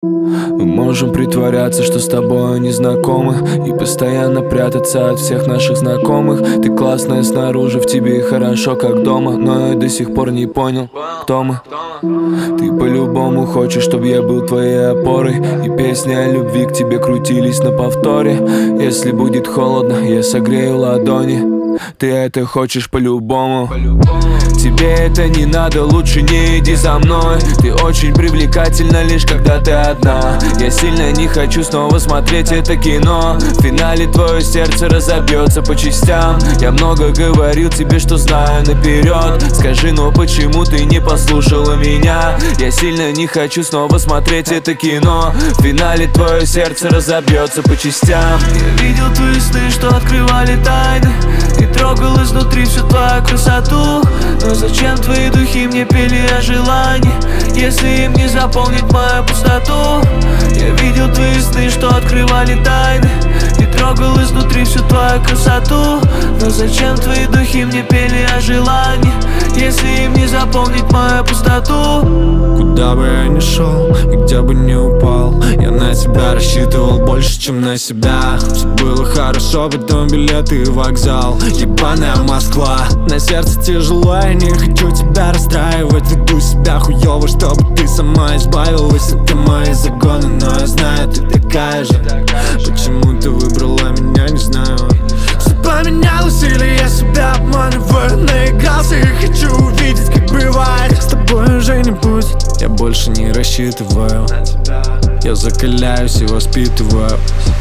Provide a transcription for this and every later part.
Мы можем притворяться, что с тобой не знакомы, и постоянно прятаться от всех наших знакомых. Ты классная снаружи, в тебе хорошо, как дома, но я до сих пор не понял, кто мы. Ты по-любому хочешь, чтобы я был твоей опорой, и песни о любви к тебе крутились на повторе. Если будет холодно, я согрею ладони. Ты это хочешь по-любому. Тебе это не надо, лучше не иди за мной. Ты очень привлекательна лишь когда ты одна. Я сильно не хочу снова смотреть это кино. В финале твое сердце разобьется по частям. Я много говорил тебе, что знаю наперед. Скажи, но почему ты не послушала меня? Я сильно не хочу снова смотреть это кино. В финале твое сердце разобьется по частям. Я видел твои сны, что открывали тайны, и трогал изнутри всю твою красоту. Но зачем твои духи мне пели о желании, если им не заполнить мою пустоту? Я видел твои сны, что открывали тайны, и трогал изнутри всю твою красоту. Но зачем твои духи мне пели о желании, если им не заполнить мою пустоту? Куда бы я ни шел и где бы ни упал, я на тебя рассчитывал больше, чем на себя. Все было хорошо, потом билеты и вокзал. Ебаная Москва, на сердце тяжело, я не хочу тебя расстраивать. Веду себя хуёво, чтобы ты сама избавилась. Это мои загоны, но я знаю, ты такая же. Почему ты выбрала меня, не знаю. Все поменялось или я себя обманываю? Наигрался и хочу увидеть, как бывает. С тобой уже не будет, я больше не рассчитываю. Я закаляюсь и воспитываю.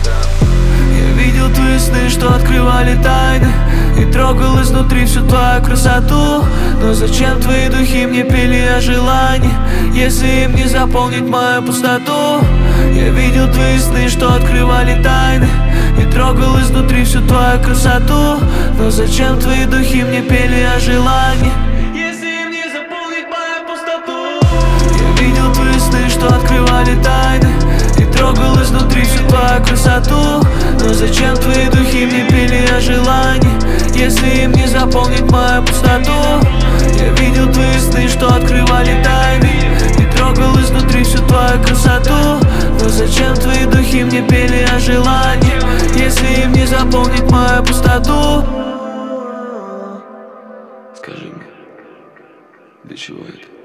Я видел твои сны, что открывали тайны, и трогал изнутри всю твою красоту. Но зачем твои духи мне пели о желании, если им не заполнить мою пустоту? Я видел твои сны, что открывали тайны, и трогал изнутри всю твою красоту. Но зачем твои духи мне пели о желании, если им не заполнить мою пустоту? Я видел твои сны, что открывали тайны, и трогал изнутри всю твою красоту. Но зачем твои духи мне пели о желании, если им не заполнить мою пустоту? Я видел твои сны, что открывали тайны, и трогал изнутри всю твою красоту. Но зачем твои духи мне пели о желании, если им не заполнить мою пустоту? Скажи мне, для чего это?